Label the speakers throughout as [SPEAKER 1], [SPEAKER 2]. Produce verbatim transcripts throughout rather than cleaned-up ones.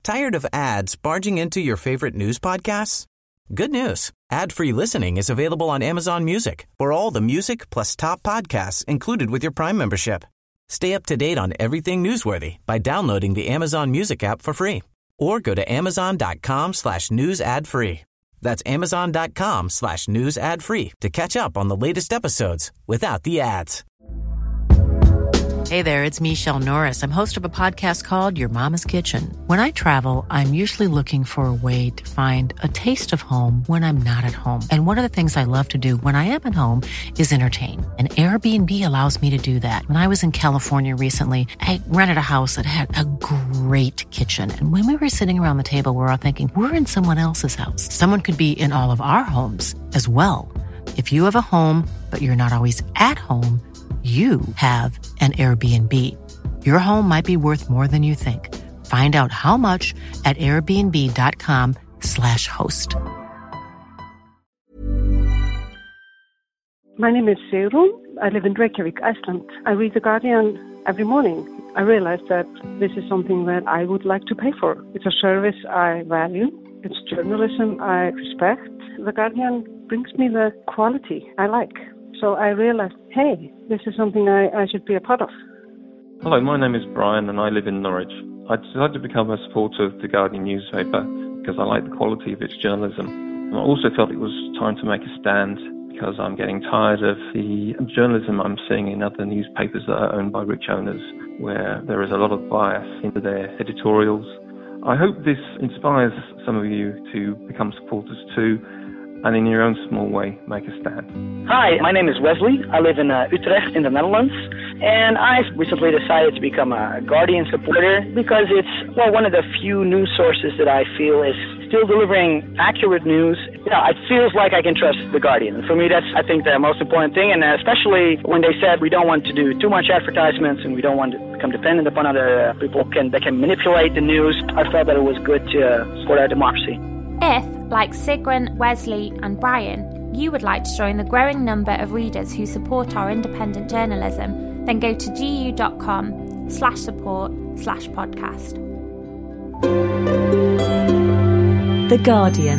[SPEAKER 1] Tired of ads barging into your favorite news podcasts? Good news. Ad-free listening is available on Amazon Music for all the music plus top podcasts included with your Prime membership. Stay up to date on everything newsworthy by downloading the Amazon Music app for free or go to amazon.com slash news ad free. That's amazon.com slash news ad free to catch up on the latest episodes without the ads.
[SPEAKER 2] Hey there, it's Michelle Norris. I'm host of a podcast called Your Mama's Kitchen. When I travel, I'm usually looking for a way to find a taste of home when I'm not at home. And one of the things I love to do when I am at home is entertain. And Airbnb allows me to do that. When I was in California recently, I rented a house that had a great kitchen. And when we were sitting around the table, we were all thinking, we're in someone else's house. Someone could be in all of our homes as well. If you have a home, but you're not always at home, you have an Airbnb. Your home might be worth more than you think. Find out how much at airbnb.com slash host.
[SPEAKER 3] My name is Sigrun. I live in Reykjavik, Iceland. I read The Guardian every morning. I realized that this is something that I would like to pay for. It's a service I value. It's journalism I respect. The Guardian brings me the quality I like. So I realized, hey, this is something I, I should be a part of.
[SPEAKER 4] Hello, my name is Brian and I live in Norwich. I decided to become a supporter of the Guardian newspaper because I like the quality of its journalism. And I also felt it was time to make a stand because I'm getting tired of the journalism I'm seeing in other newspapers that are owned by rich owners, where there is a lot of bias into their editorials. I hope this inspires some of you to become supporters too, and in your own small way, make a stand.
[SPEAKER 5] Hi, my name is Wesley. I live in uh, Utrecht in the Netherlands, and I recently decided to become a Guardian supporter because it's, well, one of the few news sources that I feel is still delivering accurate news. You know, it feels like I can trust the Guardian. For me, that's, I think, the most important thing, and especially when they said we don't want to do too much advertisements and we don't want to become dependent upon other uh, people can, that can manipulate the news. I felt that it was good to uh, support our democracy.
[SPEAKER 6] If, like Sigrun, Wesley and Brian, you would like to join the growing number of readers who support our independent journalism, then go to gu.com slash support slash podcast.
[SPEAKER 7] The Guardian.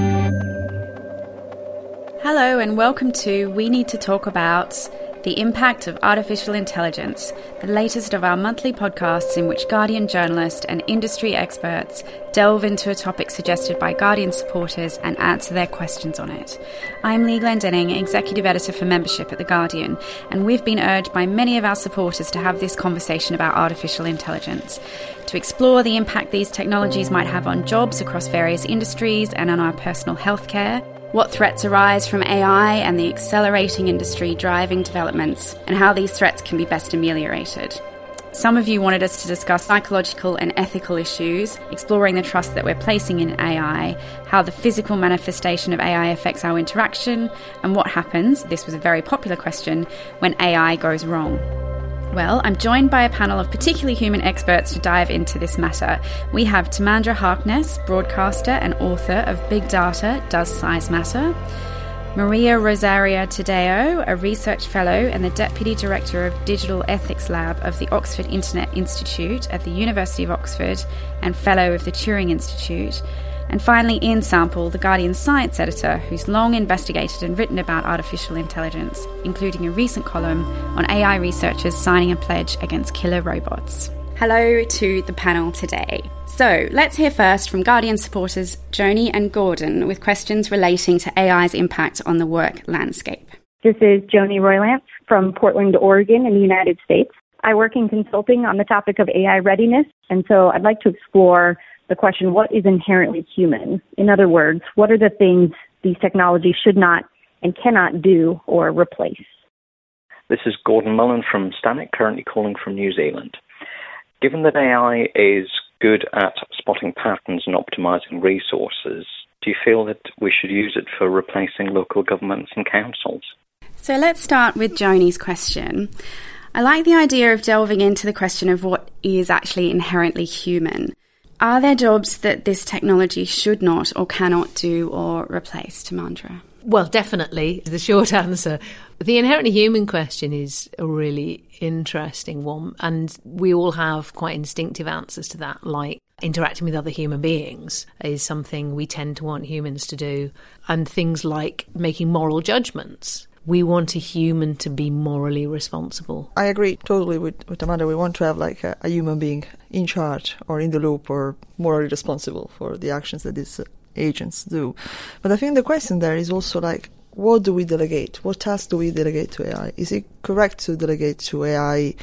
[SPEAKER 8] Hello and welcome to We Need to Talk About, the impact of artificial intelligence, the latest of our monthly podcasts in which Guardian journalists and industry experts delve into a topic suggested by Guardian supporters and answer their questions on it. I'm Lee Glendenning, Executive Editor for Membership at The Guardian, and we've been urged by many of our supporters to have this conversation about artificial intelligence, to explore the impact these technologies might have on jobs across various industries and on our personal healthcare, what threats arise from A I and the accelerating industry driving developments, and how these threats can be best ameliorated. Some of you wanted us to discuss psychological and ethical issues, exploring the trust that we're placing in A I, how the physical manifestation of A I affects our interaction, and what happens, this was a very popular question, when A I goes wrong. Well, I'm joined by a panel of particularly human experts to dive into this matter. We have Timandra Harkness, broadcaster and author of Big Data, Does Size Matter? Maria Rosaria Tadeo, a research fellow and the Deputy Director of Digital Ethics Lab of the Oxford Internet Institute at the University of Oxford and Fellow of the Turing Institute. And finally, Ian Sample, the Guardian science editor, who's long investigated and written about artificial intelligence, including a recent column on A I researchers signing a pledge against killer robots. Hello to the panel today. So, let's hear first from Guardian supporters Joni and Gordon with questions relating to A I's impact on the work landscape.
[SPEAKER 9] This is Joni Roylance from Portland, Oregon in the United States. I work in consulting on the topic of A I readiness, and so I'd like to explore the question, what is inherently human? In other words, what are the things these technologies should not and cannot do or replace?
[SPEAKER 10] This is Gordon Mullen from Stanek, currently calling from New Zealand. Given that A I is good at spotting patterns and optimizing resources, do you feel that we should use it for replacing local governments and councils?
[SPEAKER 8] So let's start with Joni's question. I like the idea of delving into the question of what is actually inherently human. Are there jobs that this technology should not or cannot do or replace, Timandra?
[SPEAKER 7] Well, definitely, the short answer. The inherently human question is a really interesting one, and we all have quite instinctive answers to that, like interacting with other human beings is something we tend to want humans to do. And things like making moral judgments. We want a human to be morally responsible.
[SPEAKER 11] I agree totally with, with Amanda. We want to have like a, a human being in charge or in the loop or morally responsible for the actions that these agents do. But I think the question there is also like, what do we delegate? What tasks do we delegate to A I? Is it correct to delegate to A I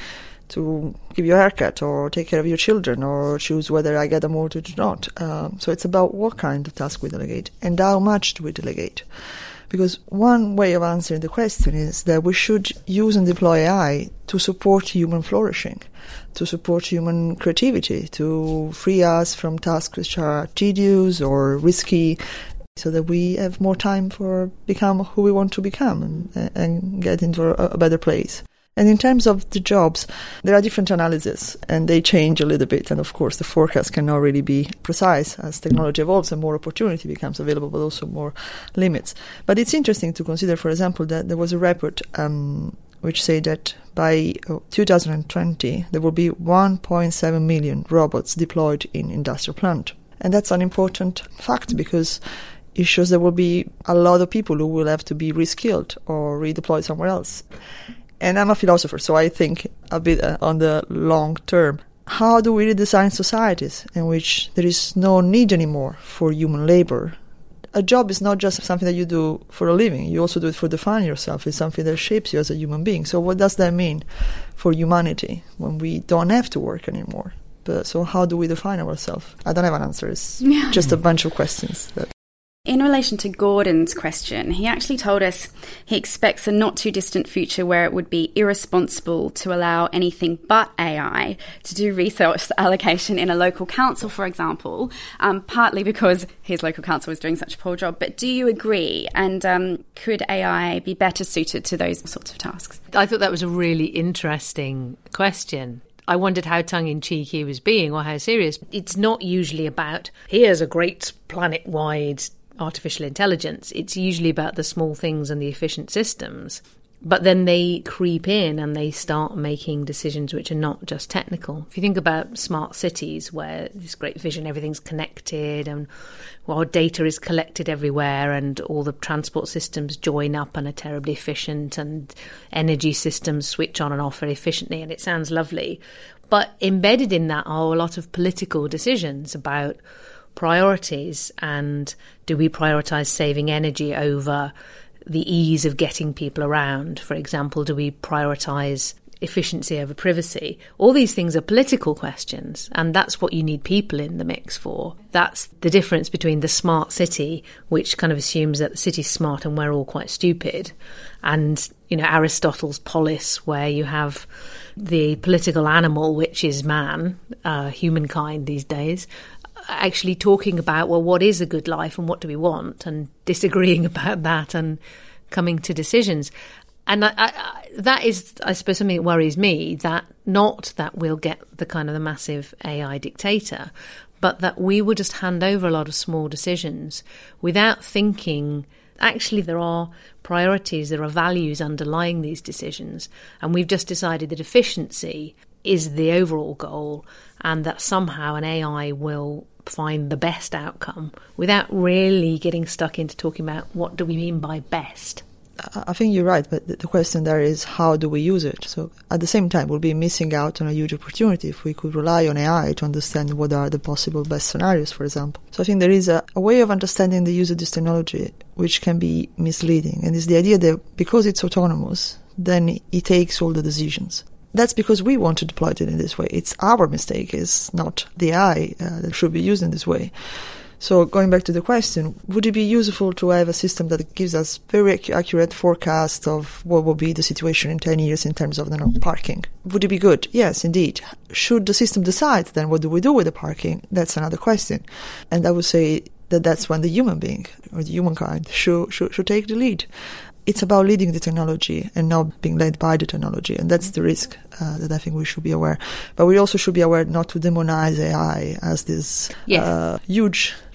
[SPEAKER 11] to give you a haircut or take care of your children or choose whether I get a mortgage or not? Um, so it's about what kind of task we delegate and how much do we delegate. Because one way of answering the question is that we should use and deploy A I to support human flourishing, to support human creativity, to free us from tasks which are tedious or risky, so that we have more time for become who we want to become and, and get into a, a better place. And in terms of the jobs, there are different analyses and they change a little bit. And of course, the forecast cannot really be precise as technology evolves and more opportunity becomes available, but also more limits. But it's interesting to consider, for example, that there was a report um, which said that by two thousand twenty, there will be one point seven million robots deployed in industrial plant. And that's an important fact because it shows there will be a lot of people who will have to be reskilled or redeployed somewhere else. And I'm a philosopher, so I think a bit uh, on the long term. How do we redesign societies in which there is no need anymore for human labor? A job is not just something that you do for a living. You also do it for defining yourself. It's something that shapes you as a human being. So what does that mean for humanity when we don't have to work anymore? But, so how do we define ourselves? I don't have an answer. It's yeah. just a bunch of questions that
[SPEAKER 8] In relation to Gordon's question, he actually told us he expects a not too distant future where it would be irresponsible to allow anything but A I to do resource allocation in a local council, for example, um, partly because his local council is doing such a poor job. But do you agree? And um, could A I be better suited to those sorts of tasks?
[SPEAKER 7] I thought that was a really interesting question. I wondered how tongue-in-cheek he was being or how serious. It's not usually about, here's a great planet-wide artificial intelligence. It's usually about the small things and the efficient systems. But then they creep in and they start making decisions which are not just technical. If you think about smart cities where this great vision, everything's connected and well, data is collected everywhere and all the transport systems join up and are terribly efficient and energy systems switch on and off very efficiently and it sounds lovely. But embedded in that are a lot of political decisions about priorities and do we prioritise saving energy over the ease of getting people around? For example, do we prioritise efficiency over privacy? All these things are political questions and that's what you need people in the mix for. That's the difference between the smart city, which kind of assumes that the city's smart and we're all quite stupid, and, you know, Aristotle's polis, where you have the political animal, which is man, uh, humankind these days, actually talking about, well, what is a good life and what do we want, and disagreeing about that and coming to decisions. And I, I, that is, I suppose, something that worries me, that not that we'll get the kind of the massive A I dictator, but that we will just hand over a lot of small decisions without thinking, actually there are priorities, there are values underlying these decisions, and we've just decided that efficiency is the overall goal and that somehow an A I will find the best outcome without really getting stuck into talking about what do we mean by best.
[SPEAKER 11] I think you're right, but the question there is how do we use it? So at the same time, we'll be missing out on a huge opportunity if we could rely on A I to understand what are the possible best scenarios, for example. So I think there is a, a way of understanding the use of this technology which can be misleading, and it's the idea that because it's autonomous, then it takes all the decisions. That's because we want to deploy it in this way. It's our mistake, it's not the A I uh, that should be used in this way. So going back to the question, would it be useful to have a system that gives us very ac- accurate forecast of what will be the situation in ten years in terms of you know, parking? Would it be good? Yes, indeed. Should the system decide then what do we do with the parking? That's another question. And I would say that that's when the human being or the humankind should, should, should take the lead. It's about leading the technology and not being led by the technology. And that's the risk uh, that I think we should be aware. But we also should be aware not to demonize A I as this yeah. uh, huge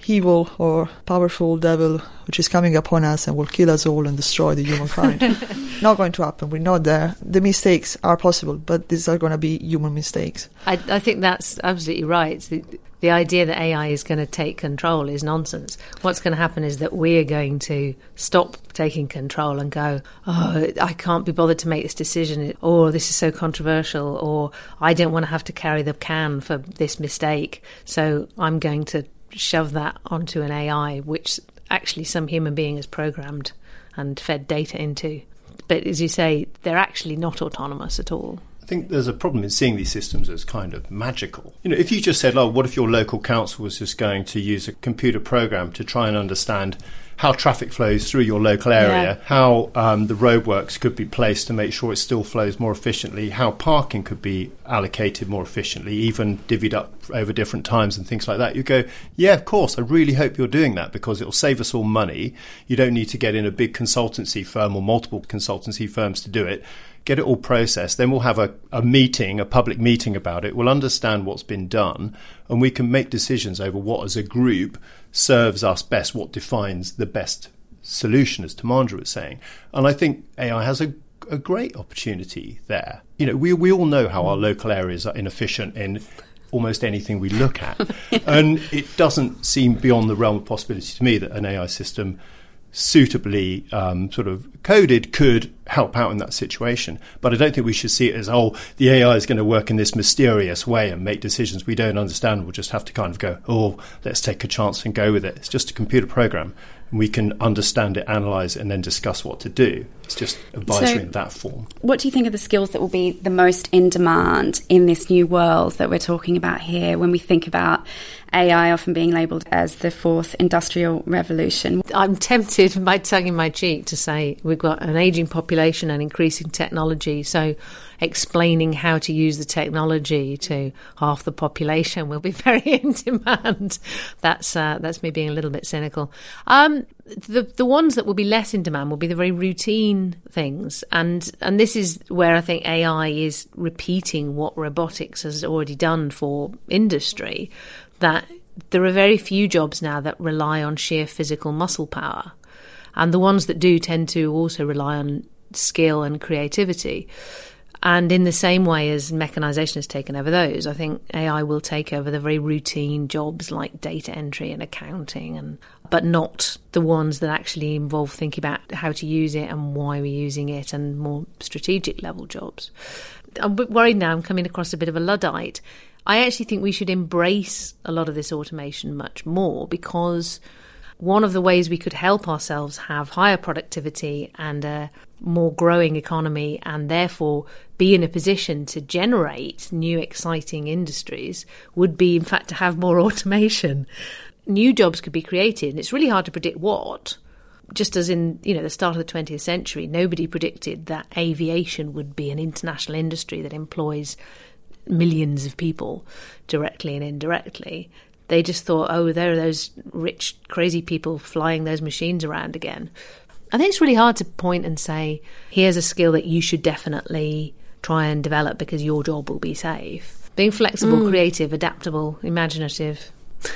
[SPEAKER 11] evil or powerful devil which is coming upon us and will kill us all and destroy the humankind. Not going to happen. We're not there. The mistakes are possible, but these are going to be human mistakes.
[SPEAKER 7] I, I think that's absolutely right. The, the idea that A I is going to take control is nonsense. What's going to happen is that we're going to stop taking control and go, oh, I can't be bothered to make this decision, or this is so controversial, or I don't want to have to carry the can for this mistake, so I'm going to shove that onto an A I, which actually some human being has programmed and fed data into. But as you say, they're actually not autonomous at all.
[SPEAKER 12] I think there's a problem in seeing these systems as kind of magical. You know, if you just said, oh, what if your local council was just going to use a computer program to try and understand how traffic flows through your local area, yeah. how um, the roadworks could be placed to make sure it still flows more efficiently, how parking could be allocated more efficiently, even divvied up over different times and things like that. You go, yeah, of course, I really hope you're doing that because it'll save us all money. You don't need to get in a big consultancy firm or multiple consultancy firms to do it. Get it all processed, then we'll have a, a meeting, a public meeting about it. We'll understand what's been done, and we can make decisions over what, as a group, serves us best, what defines the best solution, as Timandra was saying. And I think A I has a, a great opportunity there. You know, we we all know how our local areas are inefficient in almost anything we look at. And it doesn't seem beyond the realm of possibility to me that an A I system suitably um, sort of coded could help out in that situation. But I don't think we should see it as, oh, the A I is going to work in this mysterious way and make decisions we don't understand. We'll just have to kind of go, oh, let's take a chance and go with it. It's just a computer program. And we can understand it, analyse it, and then discuss what to do. It's just advisory so, in that form.
[SPEAKER 8] What do you think are the skills that will be the most in demand in this new world that we're talking about here when we think about A I often being labelled as the fourth industrial revolution?
[SPEAKER 7] I'm tempted, my tongue in my cheek, to say we've got an ageing population and increasing technology, so explaining how to use the technology to half the population will be very in demand. That's uh, that's me being a little bit cynical. Um, the the ones that will be less in demand will be the very routine things, and and this is where I think A I is repeating what robotics has already done for industry, that there are very few jobs now that rely on sheer physical muscle power, and the ones that do tend to also rely on skill and creativity. And in the same way as mechanisation has taken over those, I think A I will take over the very routine jobs like data entry and accounting, and but not the ones that actually involve thinking about how to use it and why we're using it, and more strategic level jobs. I'm a bit worried now I'm coming across a bit of a Luddite. I actually think we should embrace a lot of this automation much more, because one of the ways we could help ourselves have higher productivity and a more growing economy, and therefore be in a position to generate new exciting industries, would be in fact to have more automation. New jobs could be created, and it's really hard to predict what. Just as in, you know, the start of the twentieth century, nobody predicted that aviation would be an international industry that employs millions of people directly and indirectly. They just thought, oh, there are those rich, crazy people flying those machines around again. I think it's really hard to point and say, here's a skill that you should definitely try and develop because your job will be safe. Being flexible, mm. creative, adaptable, imaginative.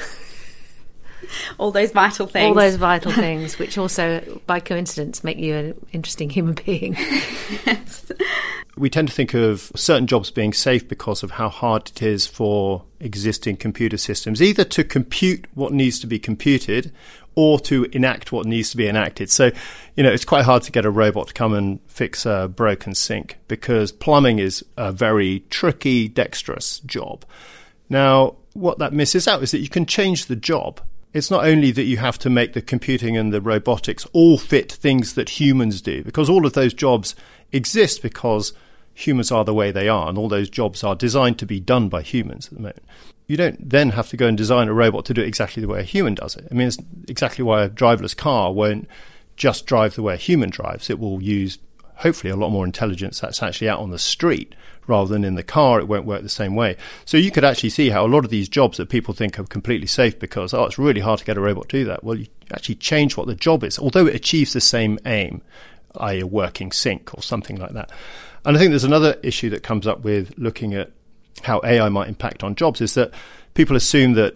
[SPEAKER 8] All those vital things.
[SPEAKER 7] All those vital things, which also, by coincidence, make you an interesting human being.
[SPEAKER 8] Yes.
[SPEAKER 12] We tend to think of certain jobs being safe because of how hard it is for existing computer systems, either to compute what needs to be computed or to enact what needs to be enacted. So, you know, it's quite hard to get a robot to come and fix a broken sink, because plumbing is a very tricky, dexterous job. Now, what that misses out is that you can change the job. It's not only that you have to make the computing and the robotics all fit things that humans do, because all of those jobs exist because humans are the way they are, and all those jobs are designed to be done by humans at the moment. You don't then have to go and design a robot to do it exactly the way a human does it. I mean, it's exactly why a driverless car won't just drive the way a human drives. It will use, hopefully, a lot more intelligence that's actually out on the street rather than in the car. It won't work the same way. So you could actually see how a lot of these jobs that people think are completely safe because, oh, it's really hard to get a robot to do that. Well, you actually change what the job is, although it achieves the same aim, that is a working sink or something like that. And I think there's another issue that comes up with looking at how A I might impact on jobs, is that people assume that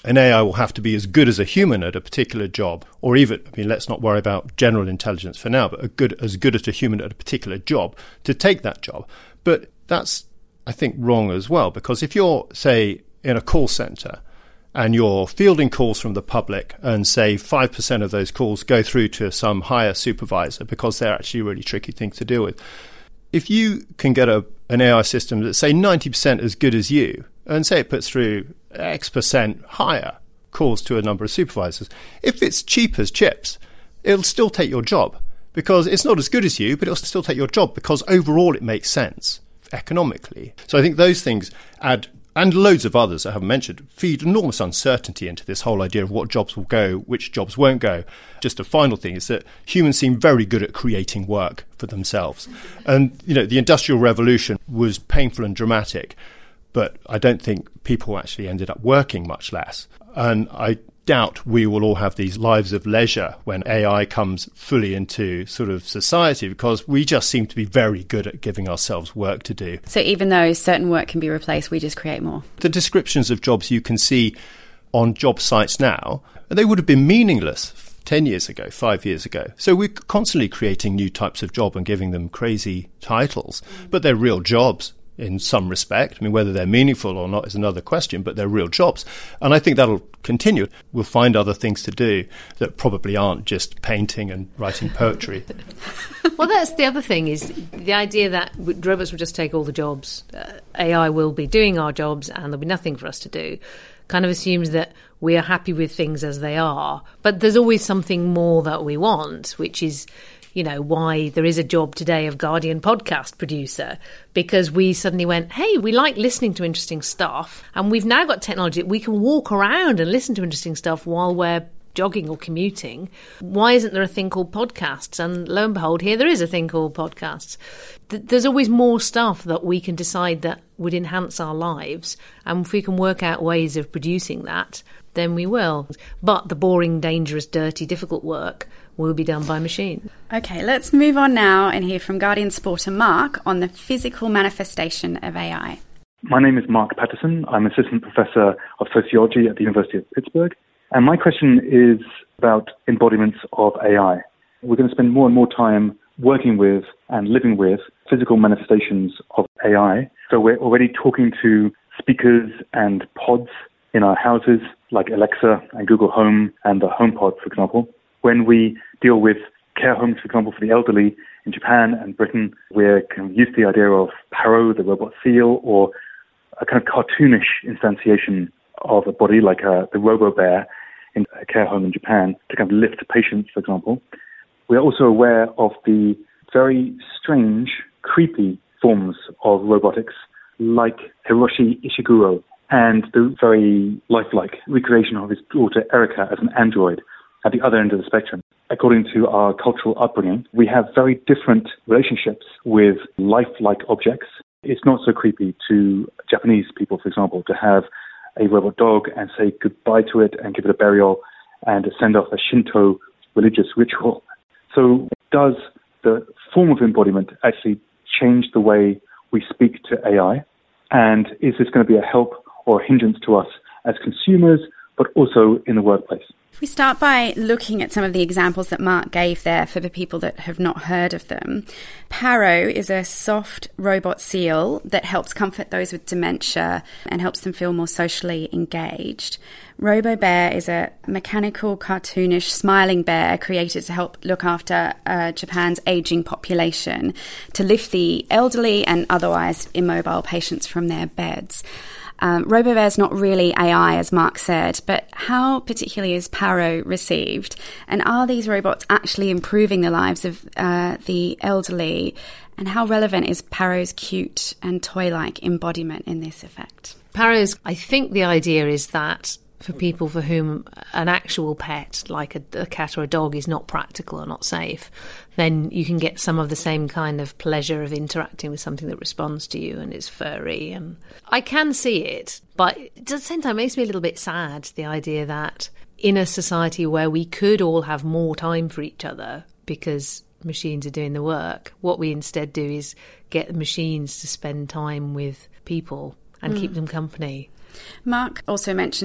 [SPEAKER 12] an A I will have to be as good as a human at a particular job, or even, I mean, let's not worry about general intelligence for now, but a good, as good as a human at a particular job to take that job. But that's, I think, wrong as well, because if you're, say, in a call centre and you're fielding calls from the public and, say, five percent of those calls go through to some higher supervisor because they're actually really tricky things to deal with, if you can get a, an A I system that's, say, ninety percent as good as you, and say it puts through X percent higher calls to a number of supervisors, if it's cheap as chips, it'll still take your job because it's not as good as you, but it'll still take your job because overall it makes sense economically. So I think those things add, and loads of others I haven't mentioned, feed enormous uncertainty into this whole idea of what jobs will go, which jobs won't go. Just a final thing is that humans seem very good at creating work for themselves. And, you know, the Industrial Revolution was painful and dramatic, but I don't think people actually ended up working much less. And I doubt we will all have these lives of leisure when A I comes fully into sort of society, because we just seem to be very good at giving ourselves work to do.
[SPEAKER 8] So even though certain work can be replaced, we just create more.
[SPEAKER 12] The descriptions of jobs you can see on job sites now, they would have been meaningless ten years ago, five years ago. So we're constantly creating new types of job and giving them crazy titles, but they're real jobs in some respect. I mean, whether they're meaningful or not is another question, but they're real jobs. And I think that'll continue. We'll find other things to do that probably aren't just painting and writing poetry.
[SPEAKER 7] Well, that's the other thing, is the idea that robots will just take all the jobs. Uh, A I will be doing our jobs and there'll be nothing for us to do. Kind of assumes that we are happy with things as they are. But there's always something more that we want, which is, you know, why there is a job today of Guardian podcast producer, because we suddenly went, hey, we like listening to interesting stuff, and we've now got technology that we can walk around and listen to interesting stuff while we're jogging or commuting. Why isn't there a thing called podcasts? And lo and behold, here there is a thing called podcasts. There's always more stuff that we can decide that would enhance our lives, and if we can work out ways of producing that, then we will. But the boring, dangerous, dirty, difficult work will be done by machine.
[SPEAKER 8] Okay, let's move on now and hear from Guardian supporter Mark on the physical manifestation of A I.
[SPEAKER 13] My name is Mark Patterson. I'm Assistant Professor of Sociology at the University of Pittsburgh. And my question is about embodiments of A I. We're going to spend more and more time working with and living with physical manifestations of A I. So we're already talking to speakers and pods in our houses, like Alexa and Google Home and the HomePod, for example. When we deal with care homes, for example, for the elderly in Japan and Britain, we're kind of used to the idea of Paro, the robot seal, or a kind of cartoonish instantiation of a body like a, the Robo-Bear in a care home in Japan to kind of lift patients, for example. We're also aware of the very strange, creepy forms of robotics like Hiroshi Ishiguro and the very lifelike recreation of his daughter Erica as an android at the other end of the spectrum. According to our cultural upbringing, we have very different relationships with lifelike objects. It's not so creepy to Japanese people, for example, to have a robot dog and say goodbye to it and give it a burial and send off a Shinto religious ritual. So does the form of embodiment actually change the way we speak to A I? And is this going to be a help or a hindrance to us as consumers, but also in the workplace?
[SPEAKER 8] If we start by looking at some of the examples that Mark gave there for the people that have not heard of them. Paro is a soft robot seal that helps comfort those with dementia and helps them feel more socially engaged. Robo-Bear is a mechanical, cartoonish, smiling bear created to help look after uh, Japan's aging population, to lift the elderly and otherwise immobile patients from their beds. Um, Robo-Bear is not really A I, as Mark said, but how particularly is Paro received? And are these robots actually improving the lives of uh, the elderly? And how relevant is Paro's cute and toy-like embodiment in this effect?
[SPEAKER 7] Paro's, I think the idea is that for people for whom an actual pet, like a, a cat or a dog, is not practical or not safe, then you can get some of the same kind of pleasure of interacting with something that responds to you and is furry. And I can see it, but at the same time, it makes me a little bit sad, the idea that in a society where we could all have more time for each other because machines are doing the work, what we instead do is get the machines to spend time with people and mm. keep them company.
[SPEAKER 8] Mark also mentioned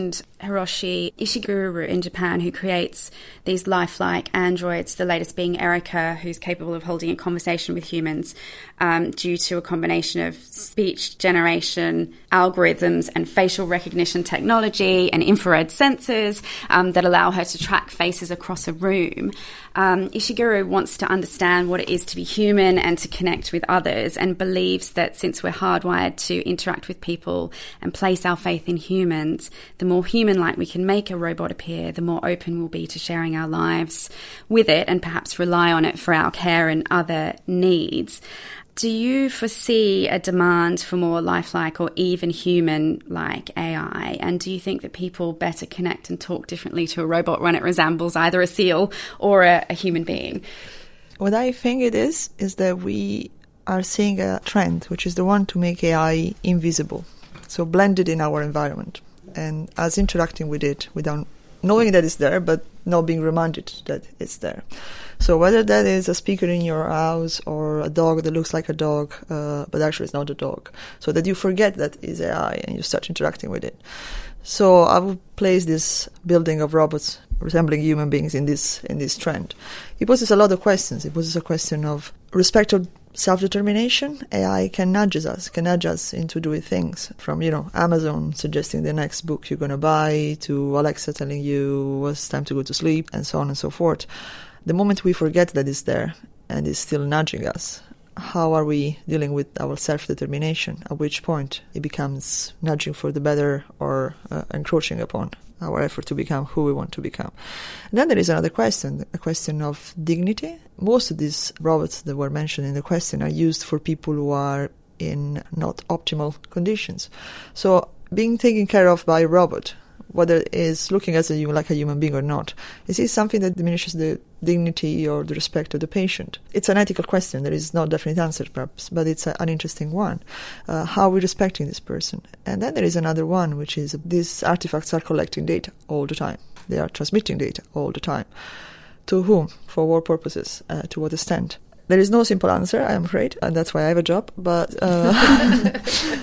[SPEAKER 8] Hiroshi Ishiguro in Japan, who creates these lifelike androids, the latest being Erica, who's capable of holding a conversation with humans um, due to a combination of speech generation algorithms and facial recognition technology and infrared sensors um, that allow her to track faces across a room. Um, Ishiguro wants to understand what it is to be human and to connect with others, and believes that since we're hardwired to interact with people and place our faith in humans, the more human-like we can make a robot appear, the more open we'll be to sharing our lives with it and perhaps rely on it for our care and other needs. Do you foresee a demand for more lifelike or even human-like A I? And do you think that people better connect and talk differently to a robot when it resembles either a seal or a, a human being?
[SPEAKER 11] What I think it is, is that we are seeing a trend, which is the one to make A I invisible, so blended in our environment, and us interacting with it without knowing that it's there, but not being reminded that it's there. So whether that is a speaker in your house or a dog that looks like a dog, uh, but actually it's not a dog, so that you forget that is A I and you start interacting with it. So I would place this building of robots resembling human beings in this in this trend. It poses a lot of questions. It poses a question of respect of self-determination. A I can nudge us, can nudge us into doing things, from, you know, Amazon suggesting the next book you're going to buy, to Alexa telling you it's time to go to sleep, and so on and so forth. The moment we forget that it's there and it's still nudging us, how are we dealing with our self-determination? At which point it becomes nudging for the better or uh, encroaching upon our effort to become who we want to become. And then there is another question, a question of dignity. Most of these robots that were mentioned in the question are used for people who are in not optimal conditions. So being taken care of by a robot, whether it is looking at you like a human being or not, is this something that diminishes the dignity or the respect of the patient? It's an ethical question. There is no definite answer, perhaps, but it's a, an interesting one. Uh, how are we respecting this person? And then there is another one, which is these artifacts are collecting data all the time. They are transmitting data all the time. To whom? For what purposes? Uh, to what extent? There is no simple answer, I'm afraid, and that's why I have a job. But uh,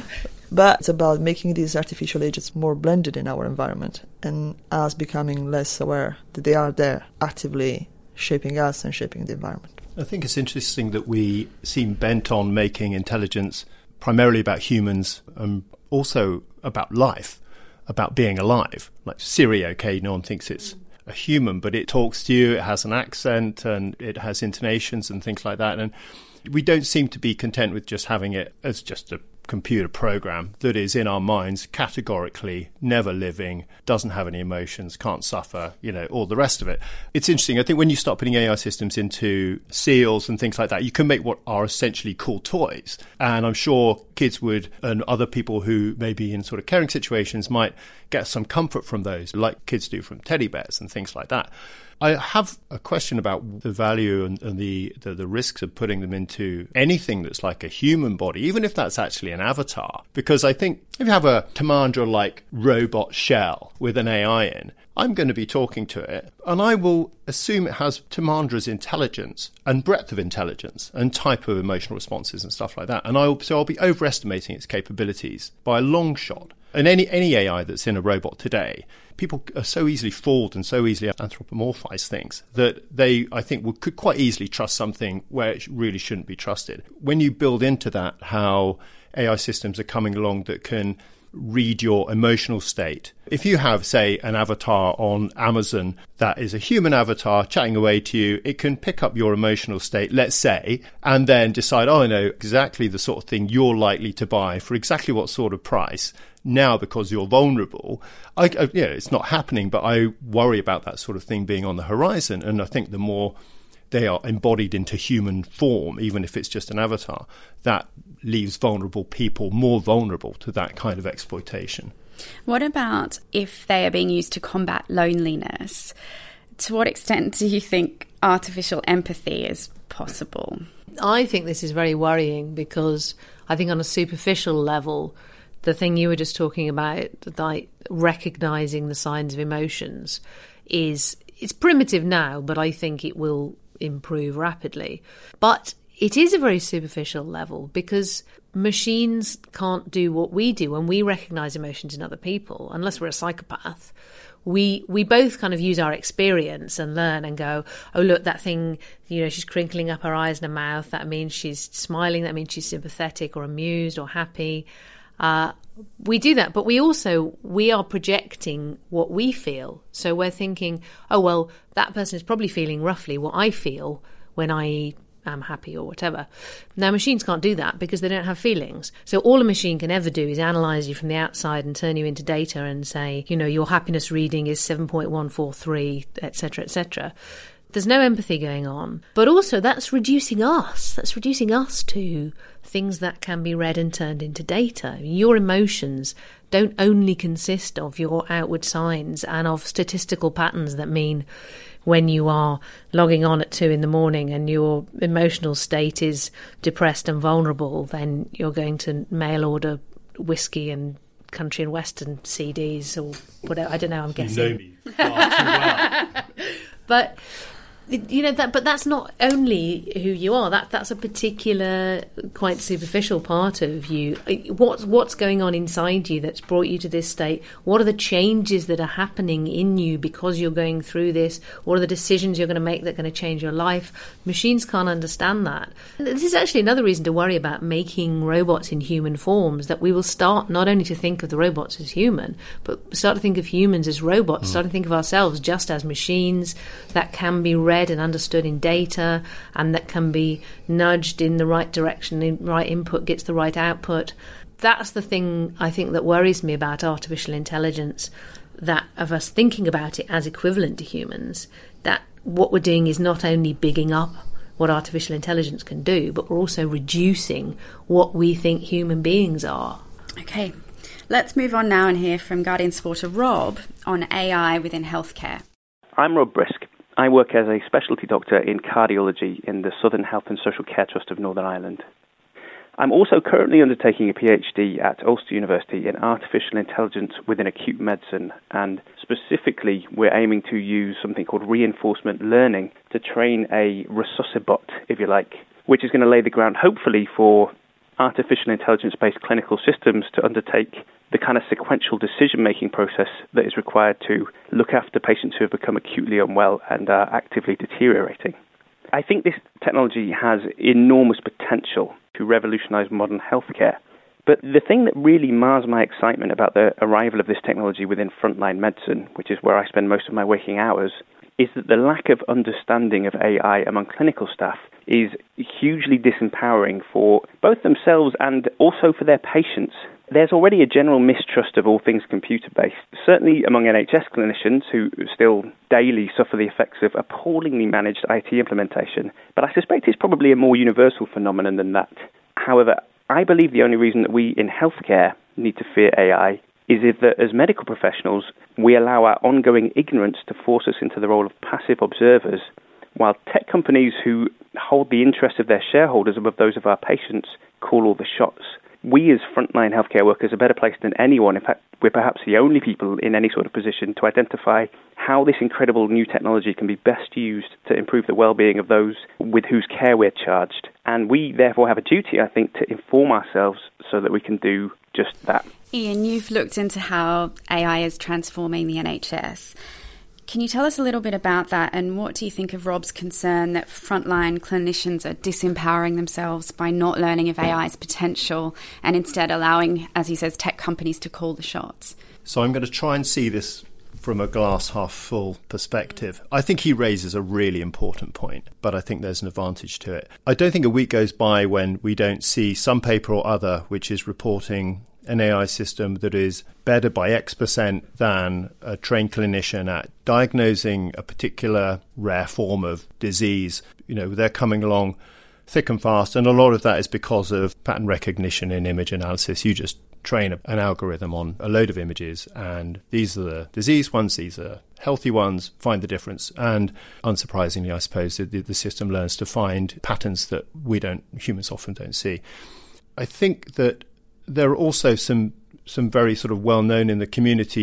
[SPEAKER 11] but it's about making these artificial agents more blended in our environment, and us becoming less aware that they are there, actively shaping us and shaping the environment.
[SPEAKER 12] I think it's interesting that we seem bent on making intelligence primarily about humans and also about life, about being alive. Like Siri, okay, no one thinks it's a human, but it talks to you, it has an accent, and it has intonations and things like that. And we don't seem to be content with just having it as just a computer program that is in our minds, categorically never living, doesn't have any emotions, can't suffer, you know, all the rest of it. It's interesting. I think when you start putting A I systems into seals and things like that, you can make what are essentially cool toys. And I'm sure kids would, and other people who may be in sort of caring situations might get some comfort from those, like kids do from teddy bears and things like that. I have a question about the value and, and the, the, the risks of putting them into anything that's like a human body, even if that's actually an avatar. Because I think if you have a Tamandra-like robot shell with an A I in, I'm going to be talking to it, and I will assume it has Tamandra's intelligence and breadth of intelligence and type of emotional responses and stuff like that. And I'll, so I'll be overestimating its capabilities by a long shot. And any any A I that's in a robot today, people are so easily fooled and so easily anthropomorphize things that they, I think, would, could quite easily trust something where it really shouldn't be trusted. When you build into that how A I systems are coming along that can read your emotional state. If you have, say, an avatar on Amazon that is a human avatar chatting away to you, it can pick up your emotional state, let's say, and then decide, oh, I know exactly the sort of thing you're likely to buy for exactly what sort of price. Now, because you're vulnerable, I, I, you know, it's not happening, but I worry about that sort of thing being on the horizon. And I think the more they are embodied into human form, even if it's just an avatar, that leaves vulnerable people more vulnerable to that kind of exploitation.
[SPEAKER 8] What about if they are being used to combat loneliness? To what extent do you think artificial empathy is possible?
[SPEAKER 7] I think this is very worrying because I think on a superficial level, the thing you were just talking about, like recognising the signs of emotions, is it's primitive now, but I think it will improve rapidly. But it is a very superficial level, because machines can't do what we do when we recognise emotions in other people, unless we're a psychopath. We we both kind of use our experience and learn and go, oh, look, that thing, you know, she's crinkling up her eyes and her mouth. That means she's smiling. That means she's sympathetic or amused or happy. Uh, we do that, but we also, we are projecting what we feel. So we're thinking, oh, well, that person is probably feeling roughly what I feel when I am happy or whatever. Now, machines can't do that because they don't have feelings. So all a machine can ever do is analyse you from the outside and turn you into data and say, you know, your happiness reading is seven point one four three, et cetera, et cetera. There's no empathy going on. But also that's reducing us. That's reducing us to things that can be read and turned into data. Your emotions don't only consist of your outward signs and of statistical patterns that mean when you are logging on at two in the morning and your emotional state is depressed and vulnerable, then you're going to mail order whiskey and country and western C Ds or whatever. I don't know, I'm guessing.
[SPEAKER 12] You know me far too well.
[SPEAKER 7] But you know that, but that's not only who you are. That that's a particular, quite superficial part of you. What's what's going on inside you that's brought you to this state? What are the changes that are happening in you because you're going through this? What are the decisions you're going to make that are going to change your life? Machines can't understand that. This is actually another reason to worry about making robots in human forms. That we will start not only to think of the robots as human, but start to think of humans as robots. Mm. Start to think of ourselves just as machines that can be read and understood in data, and that can be nudged in the right direction. The right input gets the right output. That's the thing I think that worries me about artificial intelligence, that of us thinking about it as equivalent to humans, that what we're doing is not only bigging up what artificial intelligence can do, but we're also reducing what we think human beings are.
[SPEAKER 8] Okay, let's move on now and hear from Guardian supporter Rob on A I within healthcare.
[SPEAKER 14] I'm Rob Brisk. I work as a specialty doctor in cardiology in the Southern Health and Social Care Trust of Northern Ireland. I'm also currently undertaking a PhD at Ulster University in artificial intelligence within acute medicine, and specifically we're aiming to use something called reinforcement learning to train a resuscibot, if you like, which is going to lay the ground hopefully for artificial intelligence-based clinical systems to undertake the kind of sequential decision-making process that is required to look after patients who have become acutely unwell and are actively deteriorating. I think this technology has enormous potential to revolutionise modern healthcare. But the thing that really mars my excitement about the arrival of this technology within frontline medicine, which is where I spend most of my waking hours, is that the lack of understanding of A I among clinical staff is hugely disempowering for both themselves and also for their patients. There's already a general mistrust of all things computer-based, certainly among N H S clinicians who still daily suffer the effects of appallingly managed I T implementation, but I suspect it's probably a more universal phenomenon than that. However, I believe the only reason that we in healthcare need to fear A I is if that as medical professionals we allow our ongoing ignorance to force us into the role of passive observers, while tech companies who hold the interests of their shareholders above those of our patients call all the shots. We as frontline healthcare workers are better placed than anyone. In fact, we're perhaps the only people in any sort of position to identify how this incredible new technology can be best used to improve the well-being of those with whose care we're charged. And we therefore have a duty, I think, to inform ourselves so that we can do just that.
[SPEAKER 8] Ian, you've looked into how A I is transforming the N H S. Can you tell us a little bit about that, and what do you think of Rob's concern that frontline clinicians are disempowering themselves by not learning of A I's potential and instead allowing, as he says, tech companies to call the shots?
[SPEAKER 12] So I'm going to try and see this from a glass half full perspective. I think he raises a really important point, but I think there's an advantage to it. I don't think a week goes by when we don't see some paper or other which is reporting an A I system that is better by X percent than a trained clinician at diagnosing a particular rare form of disease. You know, they're coming along thick and fast, and a lot of that is because of pattern recognition in image analysis. You just train an algorithm on a load of images, and these are the disease ones, these are healthy ones, find the difference. And unsurprisingly, I suppose, the, the system learns to find patterns that we don't, humans often don't see. I think that there are also some some very sort of well-known in the community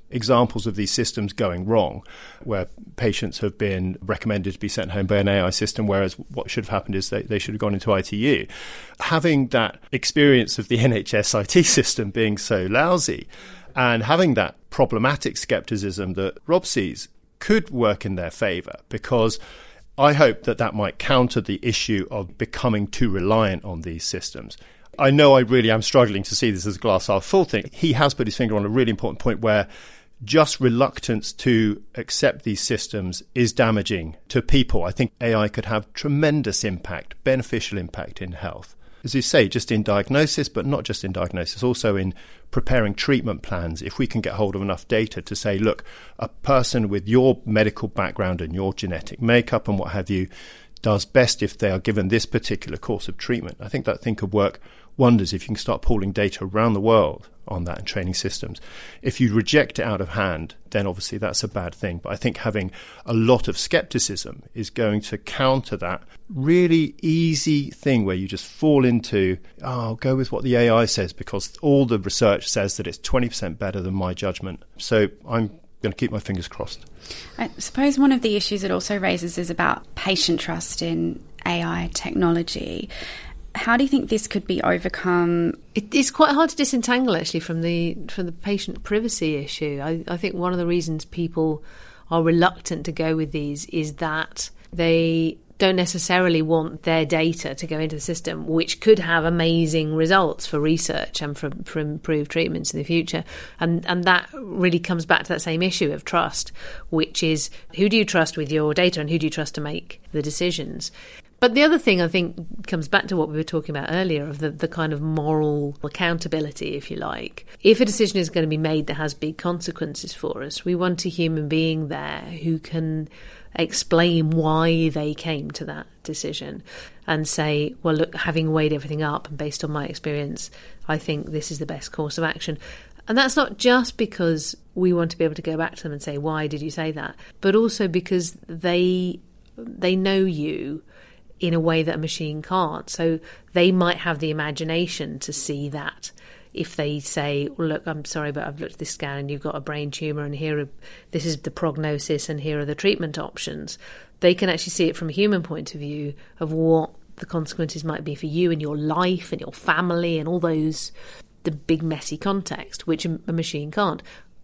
[SPEAKER 12] examples of these systems going wrong, where patients have been recommended to be sent home by an A I system, whereas what should have happened is they, they should have gone into I T U. Having that experience of the N H S I T system being so lousy and having that problematic scepticism that Rob sees could work in their favour, because I hope that that might counter the issue of becoming too reliant on these systems. I know I really am struggling to see this as a glass half full thing. He has put his finger on a really important point where just reluctance to accept these systems is damaging to people. I think A I could have tremendous impact, beneficial impact in health. As you say, just in diagnosis, but not just in diagnosis, also in preparing treatment plans. If we can get hold of enough data to say, look, a person with your medical background and your genetic makeup and what have you does best if they are given this particular course of treatment. I think that thing could work wonders if you can start pooling data around the world on that and training systems. If you reject it out of hand, then obviously that's a bad thing. But I think having a lot of skepticism is going to counter that really easy thing where you just fall into, oh, I'll go with what the A I says because all the research says that it's twenty percent better than my judgment. So I'm going to keep my fingers crossed.
[SPEAKER 8] I suppose one of the issues it also raises is about patient trust in A I technology. How do you think this could be overcome?
[SPEAKER 7] It, it's quite hard to disentangle, actually, from the from the patient privacy issue. I, I think one of the reasons people are reluctant to go with these is that they don't necessarily want their data to go into the system, which could have amazing results for research and for, for improved treatments in the future. And and that really comes back to that same issue of trust, which is who do you trust with your data and who do you trust to make the decisions? But the other thing I think comes back to what we were talking about earlier of the, the kind of moral accountability, if you like. If a decision is going to be made that has big consequences for us, we want a human being there who can explain why they came to that decision and say, well, look, having weighed everything up and based on my experience, I think this is the best course of action. And that's not just because we want to be able to go back to them and say, why did you say that? But also because they they know you in a way that a machine can't. So they might have the imagination to see that. If they say, well, look, I'm sorry, but I've looked at this scan and you've got a brain tumour and here are, this is the prognosis and here are the treatment options, they can actually see it from a human point of view of what the consequences might be for you and your life and your family and all those, the big messy context, which a machine can't.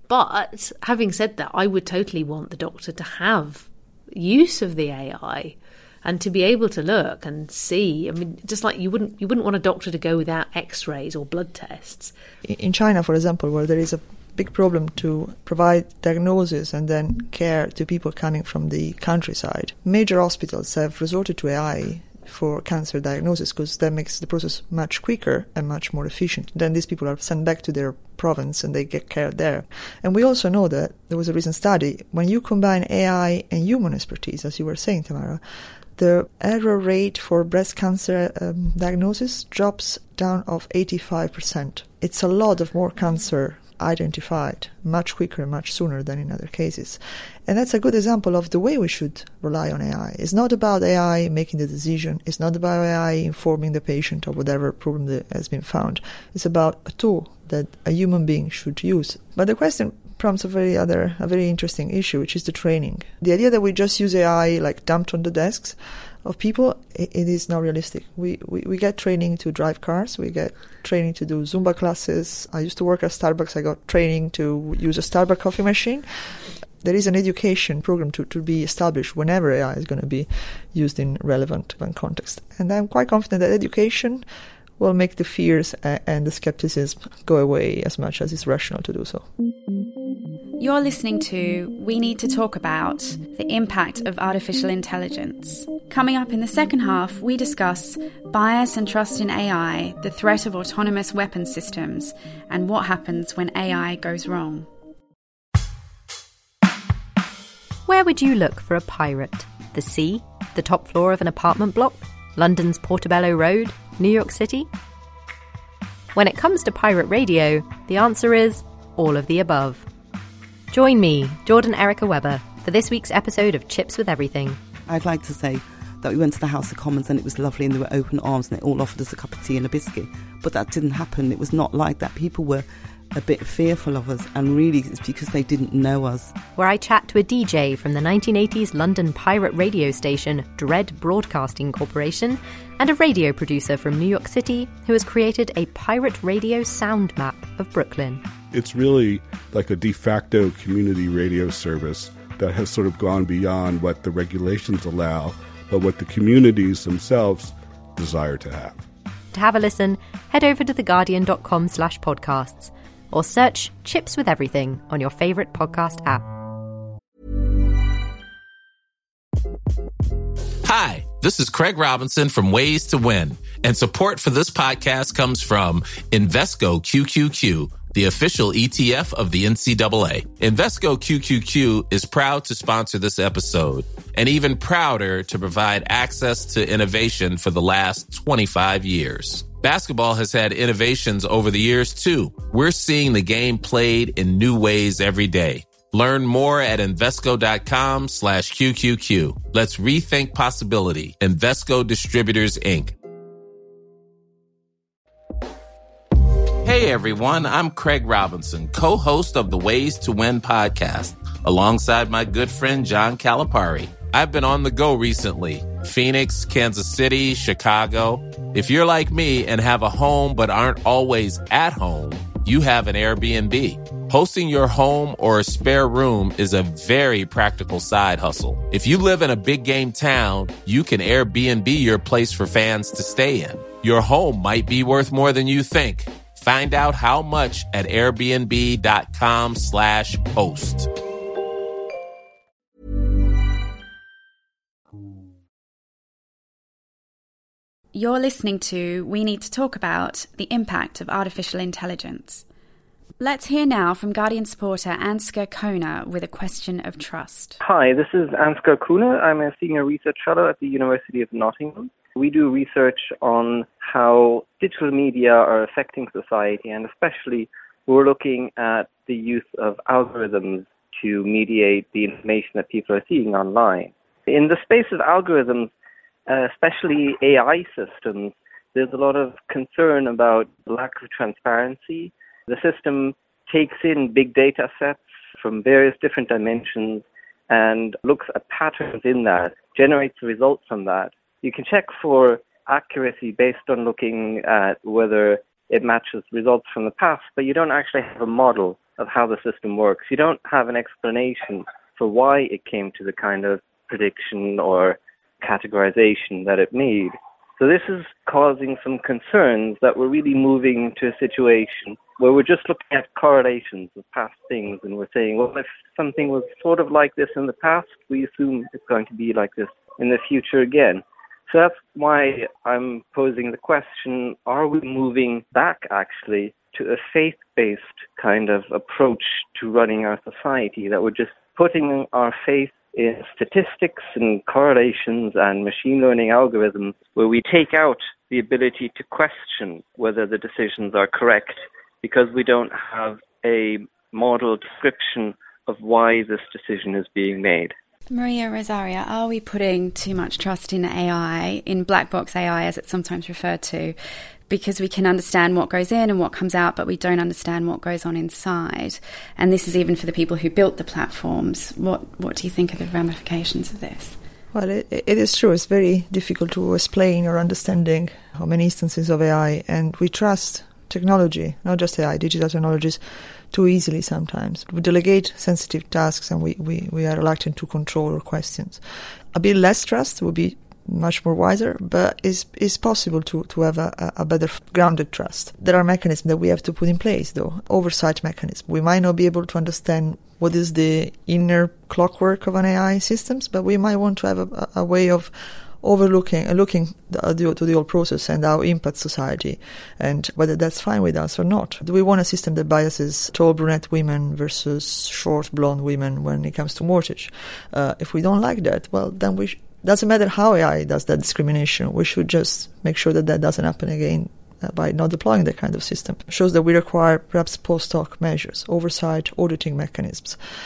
[SPEAKER 7] But having said that, I would totally want the doctor to have use of the A I and to be able to look and see. I mean, just like you wouldn't you wouldn't want a doctor to go without X-rays or blood tests.
[SPEAKER 11] In China, for example, where there is a big problem to provide diagnosis and then care to people coming from the countryside, major hospitals have resorted to A I for cancer diagnosis because that makes the process much quicker and much more efficient. Then these people are sent back to their province and they get care there. And we also know that there was a recent study, when you combine A I and human expertise, as you were saying, Tamara, the error rate for breast cancer um, diagnosis drops down of eighty-five percent. It's a lot of more cancer identified much quicker and much sooner than in other cases. And that's a good example of the way we should rely on A I. It's not about A I making the decision. It's not about A I informing the patient of whatever problem that has been found. It's about a tool that a human being should use. But the question prompts a very other, a very interesting issue, which is the training. The idea that we just use A I like dumped on the desks of people, it, it is not realistic. We, we we get training to drive cars. We get training to do Zumba classes. I used to work at Starbucks. I got training to use a Starbucks coffee machine. There is an education program to, to be established whenever A I is going to be used in relevant context. And I'm quite confident that education will make the fears and the skepticism go away as much as it's rational to do so.
[SPEAKER 8] You're listening to We Need to Talk About, the impact of artificial intelligence. Coming up in the second half, we discuss bias and trust in A I, the threat of autonomous weapon systems, and what happens when A I goes wrong.
[SPEAKER 15] Where would you look for a pirate? The sea? The top floor of an apartment block? London's Portobello Road? New York City? When it comes to pirate radio, the answer is all of the above. Join me, Jordan Erica Webber, for this week's episode of Chips with Everything.
[SPEAKER 16] I'd like to say that we went to the House of Commons and it was lovely and there were open arms and they all offered us a cup of tea and a biscuit. But that didn't happen. It was not like that. People were a bit fearful of us, and really it's because they didn't know us.
[SPEAKER 15] Where I chat to a D J from the nineteen eighties London pirate radio station Dread Broadcasting Corporation and a radio producer from New York City who has created a pirate radio sound map of Brooklyn.
[SPEAKER 17] It's really like a de facto community radio service that has sort of gone beyond what the regulations allow, but what the communities themselves desire to have.
[SPEAKER 15] To have a listen, head over to theguardian.com slash podcasts or search Chips with Everything on your favourite podcast app.
[SPEAKER 18] Hi, this is Craig Robinson from Ways to Win, and support for this podcast comes from Invesco Q Q Q, the official E T F of the N C double A. Invesco Q Q Q is proud to sponsor this episode, and even prouder to provide access to innovation for the last twenty-five years. Basketball has had innovations over the years, too. We're seeing the game played in new ways every day. Learn more at Invesco.com slash QQQ. Let's rethink possibility. Invesco Distributors, Incorporated. Hey, everyone. I'm Craig Robinson, co-host of the Ways to Win podcast, alongside my good friend John Calipari. I've been on the go recently. Phoenix, Kansas City, Chicago. If you're like me and have a home but aren't always at home, you have an Airbnb. Hosting your home or a spare room is a very practical side hustle. If you live in a big game town, you can Airbnb your place for fans to stay in. Your home might be worth more than you think. Find out how much at airbnb.com slash host.
[SPEAKER 8] You're listening to We Need to Talk About the Impact of Artificial Intelligence. Let's hear now from Guardian supporter Ansgar Kona with a question of trust.
[SPEAKER 10] Hi, this is Ansgar Kona. I'm a senior research fellow at the University of Nottingham. We do research on how digital media are affecting society, and especially we're looking at the use of algorithms to mediate the information that people are seeing online. In the space of algorithms, Uh, especially A I systems, there's a lot of concern about the lack of transparency. The system takes in big data sets from various different dimensions and looks at patterns in that, generates results from that. You can check for accuracy based on looking at whether it matches results from the past, but you don't actually have a model of how the system works. You don't have an explanation for why it came to the kind of prediction or categorization that it made. So this is causing some concerns that we're really moving to a situation where we're just looking at correlations of past things, and we're saying, well, if something was sort of like this in the past, we assume it's going to be like this in the future again. So that's why I'm posing the question, are we moving back actually to a faith-based kind of approach to running our society, that we're just putting our faith in statistics and correlations and machine learning algorithms, where we take out the ability to question whether the decisions are correct because we don't have a model description of why this decision is being made.
[SPEAKER 8] Maria Rosaria, are we putting too much trust in A I, in black box A I as it's sometimes referred to, because we can understand what goes in and what comes out, but we don't understand what goes on inside? And this is even for the people who built the platforms. What what do you think are the ramifications of this?
[SPEAKER 11] Well, it, it is true. It's very difficult to explain or understanding how many instances of A I, and we trust technology, not just A I, digital technologies, too easily sometimes. We delegate sensitive tasks, and we, we, we are reluctant to control or questions. A bit less trust would be much more wiser, but it's, it's possible to, to have a, a better grounded trust. There are mechanisms that we have to put in place, though, oversight mechanisms. We might not be able to understand what is the inner clockwork of an A I systems, but we might want to have a, a way of overlooking, uh, looking the, the, to the whole process and how it impacts society, and whether that's fine with us or not. Do we want a system that biases tall brunette women versus short blonde women when it comes to mortgage? Uh, if we don't like that, well, then we sh- doesn't matter how A I does that discrimination. We should just make sure that that doesn't happen again uh, by not deploying that kind of system. It shows that we require perhaps post hoc measures, oversight, auditing mechanisms.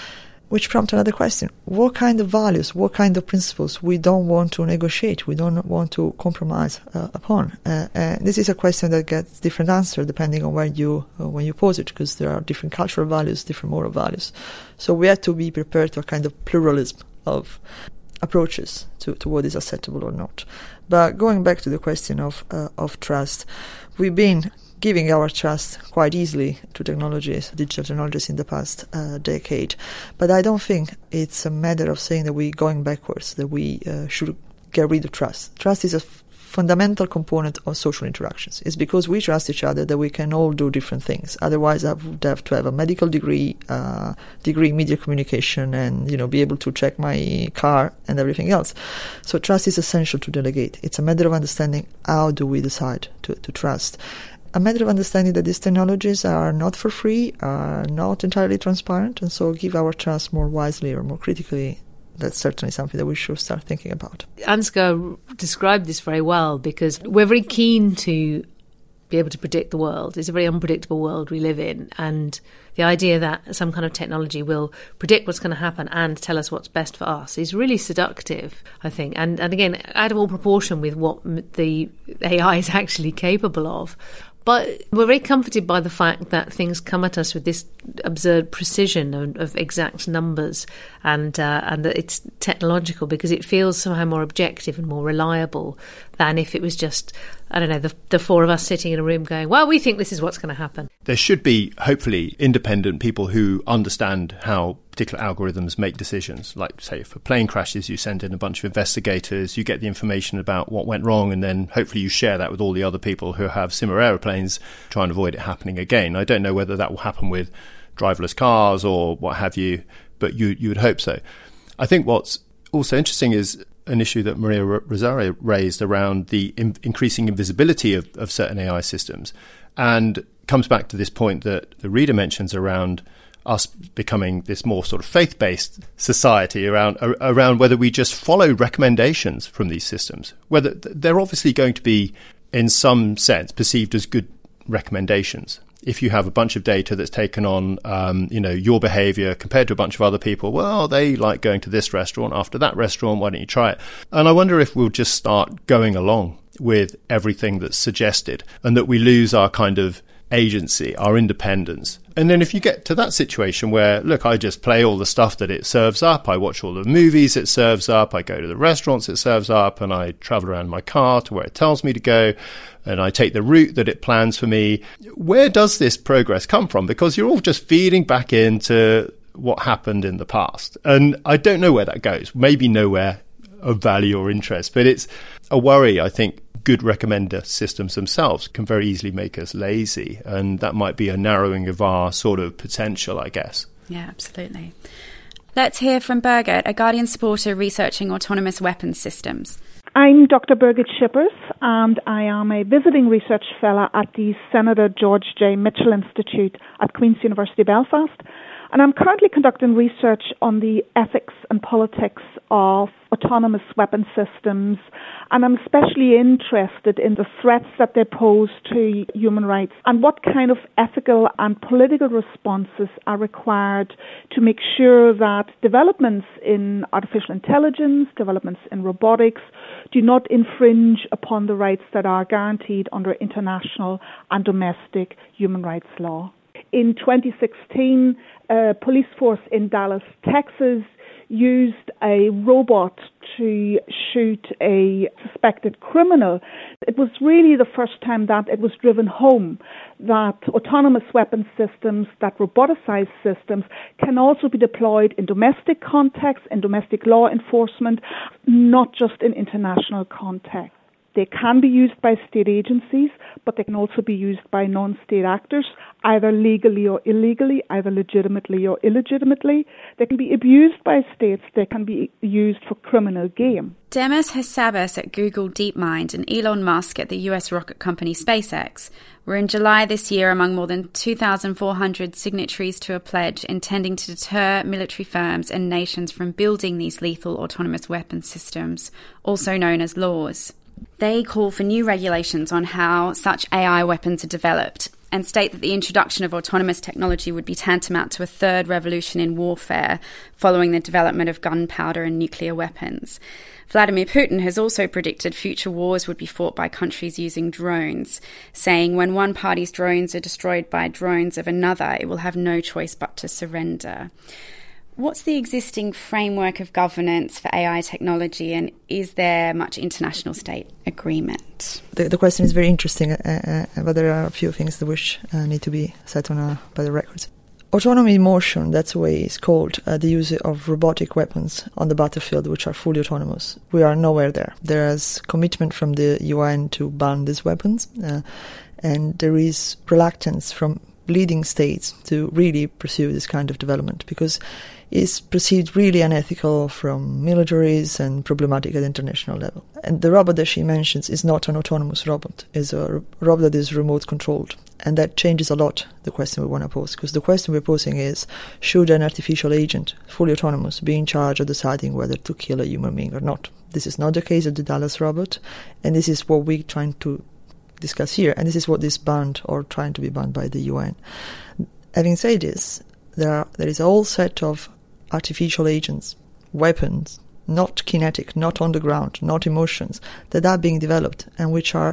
[SPEAKER 11] which prompts another question. What kind of values, what kind of principles we don't want to negotiate, we don't want to compromise uh, upon? Uh, and this is a question that gets different answers depending on where you, uh, when you pose it, because there are different cultural values, different moral values. So we have to be prepared to a kind of pluralism of approaches to, to what is acceptable or not. But going back to the question of uh, of trust, we've been giving our trust quite easily to technologies, digital technologies in the past uh, decade. But I don't think it's a matter of saying that we're going backwards, that we uh, should get rid of trust. Trust is a f- fundamental component of social interactions. It's because we trust each other that we can all do different things. Otherwise, I would have to have a medical degree, uh, degree in media communication, and, you know, be able to check my car and everything else. So trust is essential to delegate. It's a matter of understanding how do we decide to, to trust. A matter of understanding that these technologies are not for free, are not entirely transparent, and so give our trust more wisely or more critically. That's certainly something that we should start thinking about.
[SPEAKER 7] Ansgar described this very well, because we're very keen to be able to predict the world. It's a very unpredictable world we live in, and the idea that some kind of technology will predict what's going to happen and tell us what's best for us is really seductive, I think. And, and again, out of all proportion with what the A I is actually capable of. But we're very comforted by the fact that things come at us with this absurd precision of, of exact numbers, and uh, and that it's technological, because it feels somehow more objective and more reliable than if it was just, I don't know, the, the four of us sitting in a room going, well, we think this is what's going to happen.
[SPEAKER 12] There should be, hopefully, independent people who understand how particular algorithms make decisions. Like, say, for plane crashes, you send in a bunch of investigators, you get the information about what went wrong, and then hopefully you share that with all the other people who have similar aeroplanes, try and avoid it happening again. I don't know whether that will happen with driverless cars or what have you, but you you would hope so. I think what's also interesting is an issue that Maria Rosario raised around the in- increasing invisibility of, of certain A I systems, and comes back to this point that the reader mentions around us becoming this more sort of faith-based society around around whether we just follow recommendations from these systems, whether they're obviously going to be, in some sense, perceived as good recommendations. If you have a bunch of data that's taken on, um, you know, your behavior compared to a bunch of other people, well, they like going to this restaurant after that restaurant, why don't you try it? And I wonder if we'll just start going along with everything that's suggested, and that we lose our kind of agency, our independence. And then if you get to that situation where, look, I just play all the stuff that it serves up, I watch all the movies it serves up, I go to the restaurants it serves up, and I travel around my car to where it tells me to go, and I take the route that it plans for me, where does this progress come from? Because you're all just feeding back into what happened in the past. And I don't know where that goes. Maybe nowhere of value or interest, but it's a worry. I think good recommender systems themselves can very easily make us lazy, and that might be a narrowing of our sort of potential, I guess.
[SPEAKER 8] Yeah, absolutely. Let's hear from Birgit, a Guardian supporter researching autonomous weapons systems.
[SPEAKER 19] I'm Doctor Birgit Schippers, and I am a visiting research fellow at the Senator George J. Mitchell Institute at Queen's University Belfast. And I'm currently conducting research on the ethics and politics of autonomous weapon systems, and I'm especially interested in the threats that they pose to human rights and what kind of ethical and political responses are required to make sure that developments in artificial intelligence, developments in robotics, do not infringe upon the rights that are guaranteed under international and domestic human rights law. In twenty sixteen, a police force in Dallas, Texas, used a robot to shoot a suspected criminal. It was really the first time that it was driven home that autonomous weapon systems, that roboticized systems, can also be deployed in domestic contexts, in domestic law enforcement, not just in international context. They can be used by state agencies, but they can also be used by non-state actors, either legally or illegally, either legitimately or illegitimately. They can be abused by states. They can be used for criminal gain.
[SPEAKER 8] Demis Hassabis at Google DeepMind and Elon Musk at the U S rocket company SpaceX were in July this year among more than two thousand four hundred signatories to a pledge intending to deter military firms and nations from building these lethal autonomous weapon systems, also known as laws. They call for new regulations on how such A I weapons are developed. and state that the introduction of autonomous technology would be tantamount to a third revolution in warfare following the development of gunpowder and nuclear weapons. Vladimir Putin has also predicted future wars would be fought by countries using drones, saying when one party's drones are destroyed by drones of another, it will have no choice but to surrender. What's the existing framework of governance for A I technology, and is there much international state agreement?
[SPEAKER 11] The, the question is very interesting, uh, uh, but there are a few things which uh, need to be set on uh, by the records. Autonomy in motion, that's the way it's called, uh, the use of robotic weapons on the battlefield which are fully autonomous. We are nowhere there. There is commitment from the U N to ban these weapons, uh, and there is reluctance from leading states to really pursue this kind of development because it's perceived really unethical from militaries and problematic at the international level. And the robot that she mentions is not an autonomous robot. It's a robot that is remote controlled. And that changes a lot the question we want to pose, because the question we're posing is, should an artificial agent, fully autonomous, be in charge of deciding whether to kill a human being or not? This is not the case of the Dallas robot, and this is what we're trying to discuss here, and this is what is banned or trying to be banned by the U N. Having said this, there, are, there is a whole set of artificial agents, weapons, not kinetic, not on the ground, not emotions, that are being developed and which are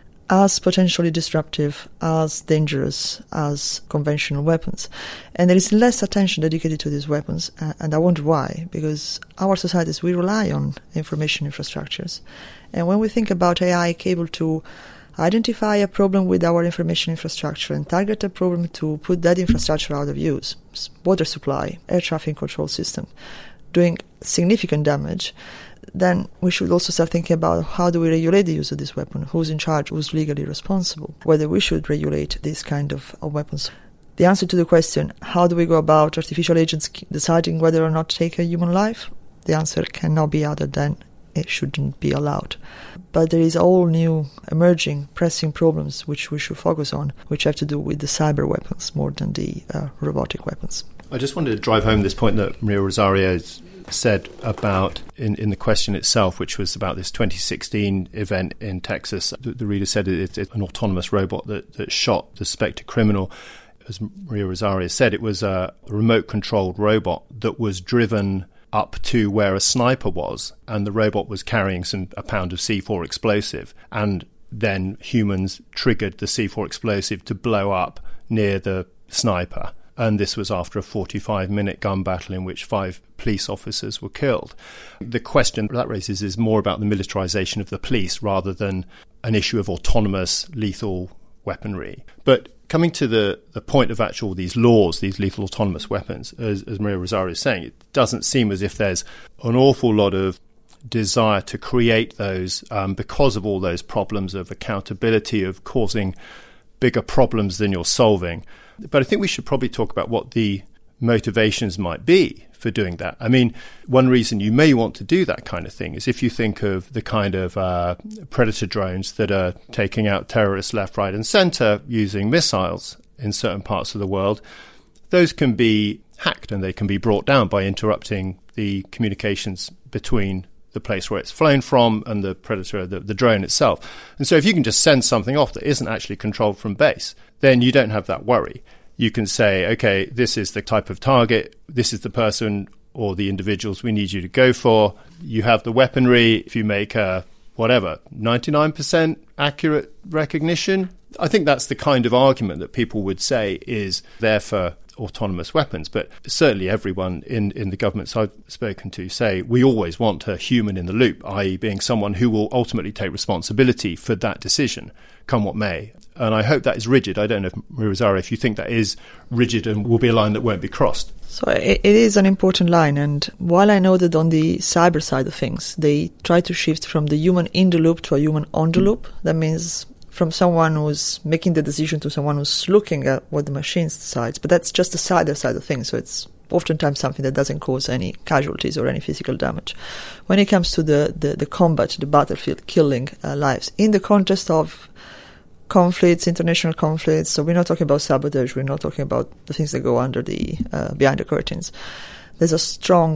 [SPEAKER 11] as potentially disruptive, as dangerous as conventional weapons. And there is less attention dedicated to these weapons, uh, and I wonder why, because our societies, we rely on information infrastructures. And when we think about A I capable to identify a problem with our information infrastructure and target a problem to put that infrastructure out of use, water supply, air traffic control system, doing significant damage, then we should also start thinking about how do we regulate the use of this weapon, who's in charge, who's legally responsible, whether we should regulate this kind of, of weapons. The answer to the question, how do we go about artificial agents deciding whether or not to take a human life? The answer cannot be other than it shouldn't be allowed. But there is all new, emerging, pressing problems which we should focus on, which have to do with the cyber weapons more than the uh, robotic weapons.
[SPEAKER 12] I just wanted to drive home this point that Maria Rosario said about in, in the question itself, which was about this twenty sixteen event in Texas. The, the reader said it, it's an autonomous robot that, that shot the suspected criminal. As Maria Rosario said, it was a remote-controlled robot that was driven up to where a sniper was, and the robot was carrying some a pound of C four explosive, and then humans triggered the C four explosive to blow up near the sniper. And this was after a forty-five minute gun battle in which five police officers were killed. The question that raises is more about the militarization of the police rather than an issue of autonomous lethal weaponry. But coming to the, the point of actual these laws, these lethal autonomous weapons, as, as Maria Rosario is saying, it doesn't seem as if there's an awful lot of desire to create those um, because of all those problems of accountability, of causing bigger problems than you're solving. But I think we should probably talk about what the motivations might be for doing that. I mean, one reason you may want to do that kind of thing is if you think of the kind of uh, predator drones that are taking out terrorists left, right and centre using missiles in certain parts of the world, those can be hacked and they can be brought down by interrupting the communications between the place where it's flown from and the predator, the, the drone itself. And so if you can just send something off that isn't actually controlled from base, then you don't have that worry. You can say, okay, this is the type of target, this is the person or the individuals we need you to go for. You have the weaponry. If you make a, whatever, ninety-nine percent accurate recognition, I think that's the kind of argument that people would say is there for autonomous weapons. But certainly everyone in, in the governments I've spoken to say we always want a human in the loop, that is being someone who will ultimately take responsibility for that decision, come what may. And I hope that is rigid. I don't know, if, Maria Rosario, if you think that is rigid and will be a line that won't be crossed.
[SPEAKER 11] So it, it is an important line. And while I know that on the cyber side of things, they try to shift from the human in the loop to a human on the loop, that means from someone who's making the decision to someone who's looking at what the machine decides. But that's just the cyber side of things. So it's oftentimes something that doesn't cause any casualties or any physical damage. When it comes to the, the, the combat, the battlefield, killing uh, lives, in the context of conflicts, international conflicts, so we're not talking about sabotage, we're not talking about the things that go under the, uh, behind the curtains. There's a strong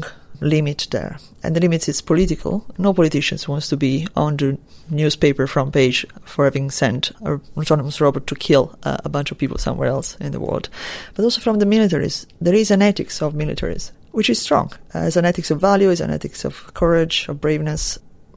[SPEAKER 11] limit there. And the limit is political. No politician wants to be on the newspaper front page for having sent an autonomous robot to kill uh, a bunch of people somewhere else in the world. But also from the militaries. There is an ethics of militaries, which is strong. Uh, it's an ethics of value, it's an ethics of courage, of braveness.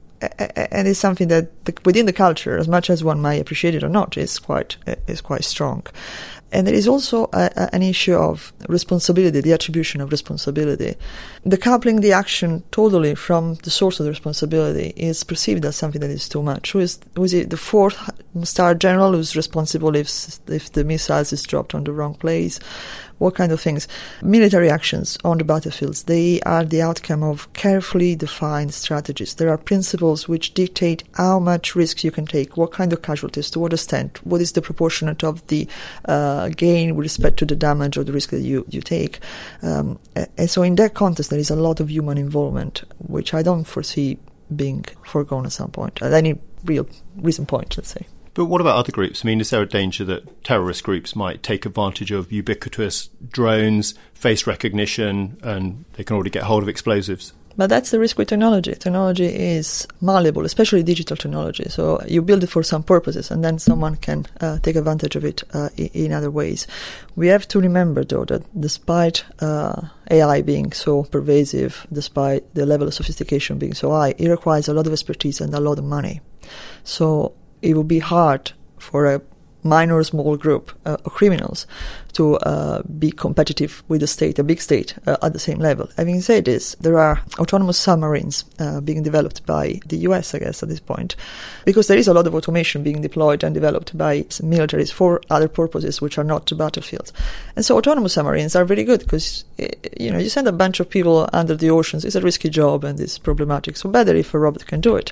[SPEAKER 11] And it's something that the, within the culture, as much as one might appreciate it or not, is quite is quite strong. And there is also a, a, an issue of responsibility, the attribution of responsibility. Decoupling the action totally from the source of the responsibility is perceived as something that is too much. Who is, who is it, the fourth star general who's responsible if if the missiles is dropped on the wrong place? What kind of things? Military actions on the battlefields, they are the outcome of carefully defined strategies. There are principles which dictate how much risk you can take, what kind of casualties, to what extent, what is the proportionate of the uh, gain with respect to the damage or the risk that you, you take. Um, and so in that context, there is a lot of human involvement, which I don't foresee being foregone at some point, at any real recent point, let's say.
[SPEAKER 12] But what about other groups? I mean, is there a danger that terrorist groups might take advantage of ubiquitous drones, face recognition, and they can already get hold of explosives?
[SPEAKER 11] But that's the risk with technology. Technology is malleable, especially digital technology. So you build it for some purposes, and then someone can uh, take advantage of it uh, in, in other ways. We have to remember, though, that despite uh, A I being so pervasive, despite the level of sophistication being so high, it requires a lot of expertise and a lot of money. So it would be hard for a minor or small group uh, of criminals to uh, be competitive with the state, a big state, uh, at the same level. Having said this, there are autonomous submarines uh, being developed by the U S, I guess, at this point, because there is a lot of automation being deployed and developed by militaries for other purposes which are not the battlefields. And so autonomous submarines are very good because, you know, you send a bunch of people under the oceans. It's a risky job and it's problematic. So better if a robot can do it.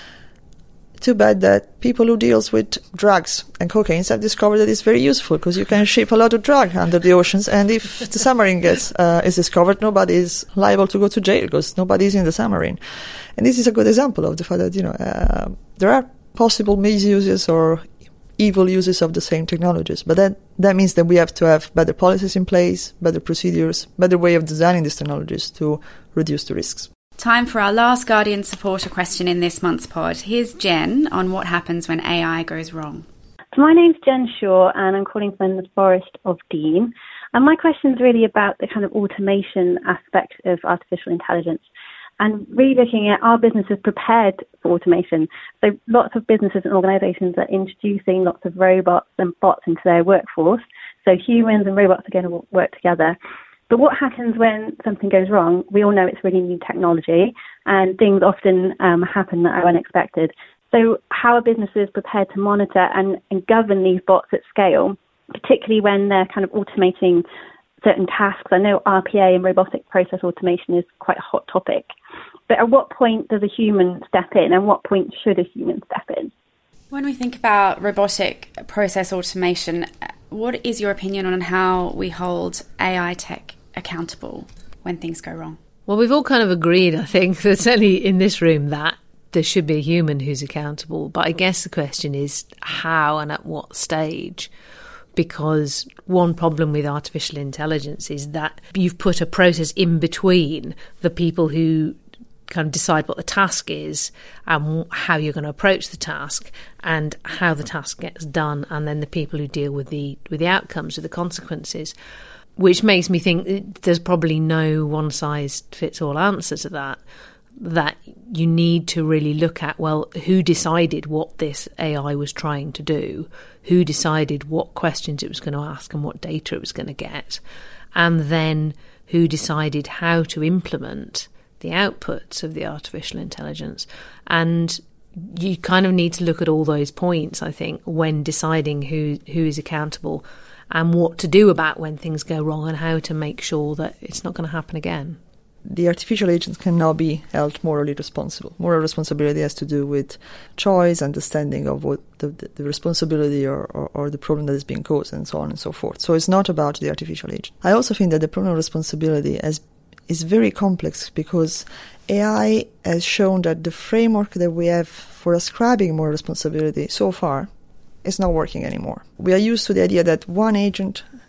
[SPEAKER 11] Too bad that people who deals with drugs and cocaine have discovered that it's very useful because you can ship a lot of drug under the oceans, and if the submarine gets uh, is discovered, nobody is liable to go to jail because nobody is in the submarine. And this is a good example of the fact that, you know, uh, there are possible misuses or evil uses of the same technologies, but that that means that we have to have better policies in place, better procedures, better way of designing these technologies to reduce the risks.
[SPEAKER 8] Time for our last Guardian supporter question in this month's pod. Here's Jen on what happens when A I goes wrong.
[SPEAKER 20] So my name's Jen Shaw, and I'm calling from the Forest of Dean. And my question is really about the kind of automation aspect of artificial intelligence, and really looking at are businesses prepared for automation. So lots of businesses and organisations are introducing lots of robots and bots into their workforce. So humans and robots are going to work together. But what happens when something goes wrong? We all know it's really new technology, and things often um, happen that are unexpected. So how are businesses prepared to monitor and, and govern these bots at scale, particularly when they're kind of automating certain tasks? I know R P A and robotic process automation is quite a hot topic. But at what point does a human step in, and what point should a human step in?
[SPEAKER 8] When we think about robotic process automation, what is your opinion on how we hold A I tech accountable when things go wrong?
[SPEAKER 7] Well, we've all kind of agreed, I think, that certainly in this room that there should be a human who's accountable. But I guess the question is how and at what stage? Because one problem with artificial intelligence is that you've put a process in between the people who kind of decide what the task is and how you're going to approach the task and how the task gets done, and then the people who deal with the with the outcomes, with the consequences. Which makes me think there's probably no one-size-fits-all answer to that, that you need to really look at, well, who decided what this A I was trying to do, who decided what questions it was going to ask and what data it was going to get, and then who decided how to implement the outputs of the artificial intelligence. And you kind of need to look at all those points, I think, when deciding who who is accountable and what to do about when things go wrong and how to make sure that it's not going to happen again.
[SPEAKER 11] The artificial agents can now be held morally responsible. Moral responsibility has to do with choice, understanding of what the, the, the responsibility or, or, or the problem that is being caused, and so on and so forth. So it's not about the artificial agent. I also think that the problem of responsibility has, is very complex because A I has shown that the framework that we have for ascribing moral responsibility so far is not working anymore. We are used to the idea that one agent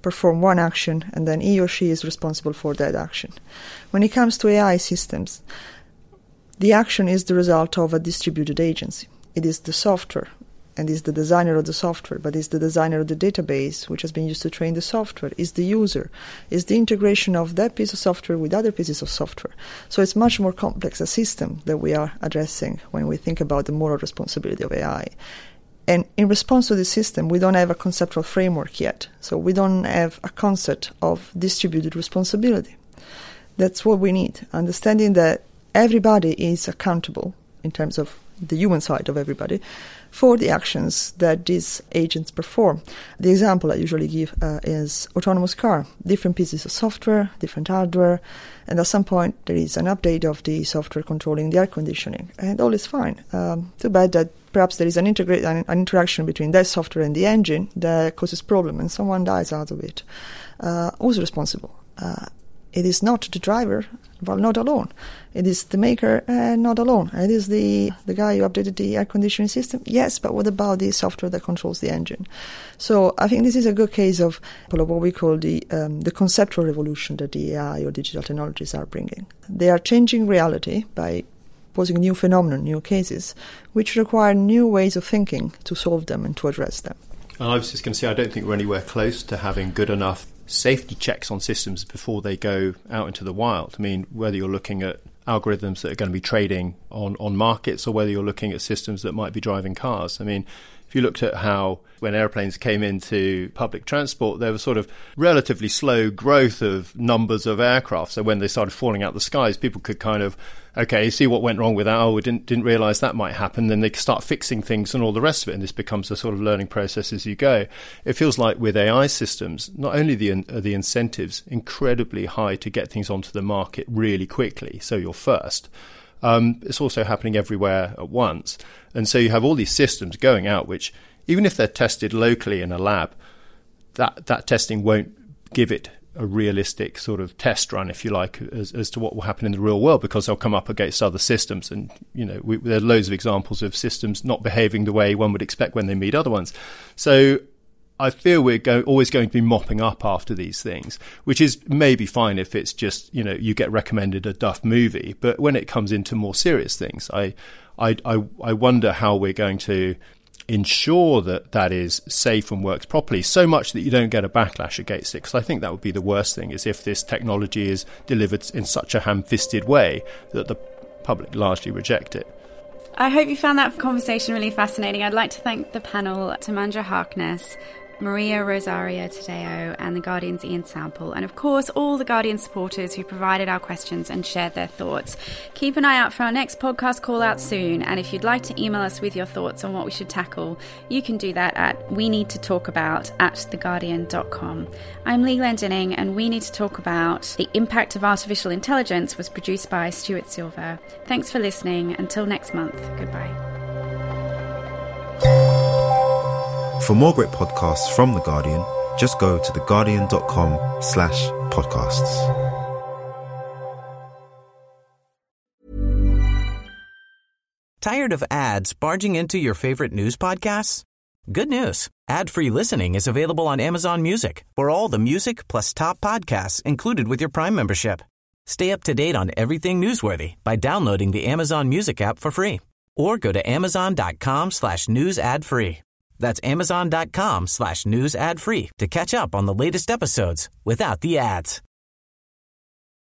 [SPEAKER 11] perform one action, and then he or she is responsible for that action. When it comes to A I systems, the action is the result of a distributed agency. It is the software, and is the designer of the software, but is the designer of the database, which has been used to train the software, is the user, is the integration of that piece of software with other pieces of software. So it's much more complex a system that we are addressing when we think about the moral responsibility of A I. And in response to this system, we don't have a conceptual framework yet. So we don't have a concept of distributed responsibility. That's what we need, understanding that everybody is accountable in terms of the human side of everybody for the actions that these agents perform. The example I usually give uh, is autonomous car. Different pieces of software, different hardware, and at some point there is an update of the software controlling the air conditioning, and all is fine. Um, too bad that perhaps there is an, integra- an, an interaction between that software and the engine that causes problem, and someone dies out of it. Uh, who's responsible? Uh, It is not the driver, well, not alone. It is the maker, uh, not alone. It is the, the guy who updated the air conditioning system. Yes, but what about the software that controls the engine? So I think this is a good case of, of what we call the um, the conceptual revolution that the A I or digital technologies are bringing. They are changing reality by posing new phenomena, new cases, which require new ways of thinking to solve them and to address them.
[SPEAKER 12] And I was just going to say, I don't think we're anywhere close to having good enough safety checks on systems before they go out into the wild. I mean, whether you're looking at algorithms that are going to be trading on, on markets or whether you're looking at systems that might be driving cars. I mean, if you looked at how when airplanes came into public transport, there was sort of relatively slow growth of numbers of aircraft. So when they started falling out the skies, people could kind of, okay, see what went wrong with that. Oh, we didn't didn't realise that might happen. Then they start fixing things and all the rest of it. And this becomes a sort of learning process as you go. It feels like with A I systems, not only the are the incentives incredibly high to get things onto the market really quickly, so you're first. Um, it's also happening everywhere at once. And so you have all these systems going out, which even if they're tested locally in a lab, that, that testing won't give it a realistic sort of test run, if you like, as, as to what will happen in the real world, because they'll come up against other systems. And, you know, we, there are loads of examples of systems not behaving the way one would expect when they meet other ones. So I feel we're go- always going to be mopping up after these things, which is maybe fine if it's just, you know, you get recommended a duff movie. But when it comes into more serious things, I, I, I, I wonder how we're going to ensure that that is safe and works properly, so much that you don't get a backlash against it. Because I think that would be the worst thing, is if this technology is delivered in such a ham-fisted way that the public largely reject it.
[SPEAKER 8] I hope you found that conversation really fascinating. I'd like to thank the panel, Timandra Harkness, Maria Rosario Tadeo, and the Guardian's Ian Sample, and of course all the Guardian supporters who provided our questions and shared their thoughts. Keep an eye out for our next podcast call out soon, and if you'd like to email us with your thoughts on what we should tackle, you can do that at we need to talk about at the guardian dot com. I'm Lee Glendinning, and We Need to Talk About The Impact of Artificial Intelligence was produced by Stuart Silver. Thanks for listening. Until next month, goodbye.
[SPEAKER 21] For more great podcasts from The Guardian, just go to theguardian.com slash podcasts.
[SPEAKER 1] Tired of ads barging into your favorite news podcasts? Good news. Ad-free listening is available on Amazon Music for all the music plus top podcasts included with your Prime membership. Stay up to date on everything newsworthy by downloading the Amazon Music app for free or go to amazon.com slash news ad free. That's amazon.com slash news ad free to catch up on the latest episodes without the ads.